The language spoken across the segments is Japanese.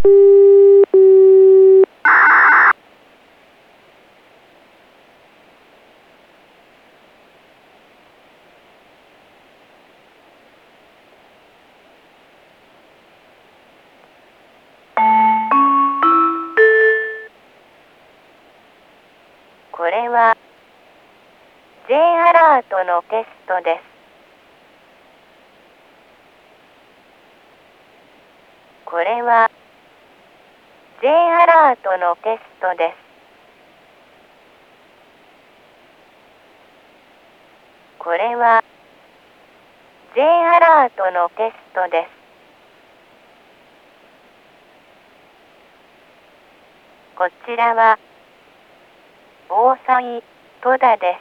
これは J アラートのテストです。これは J アラートのテストです。これは J アラートのテストです。こちらは防災戸田です。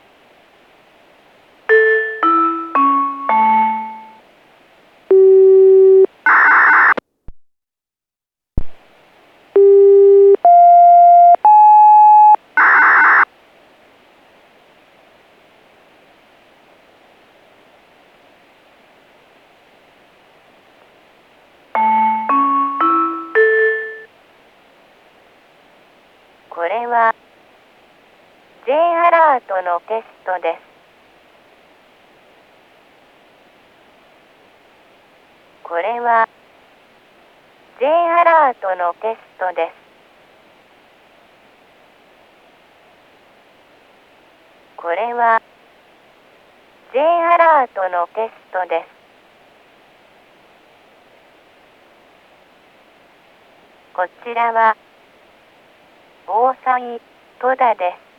これは J アラートのテストです。これは J アラートのテストです。これは J アラートのテストです。こちらは防災戸田です。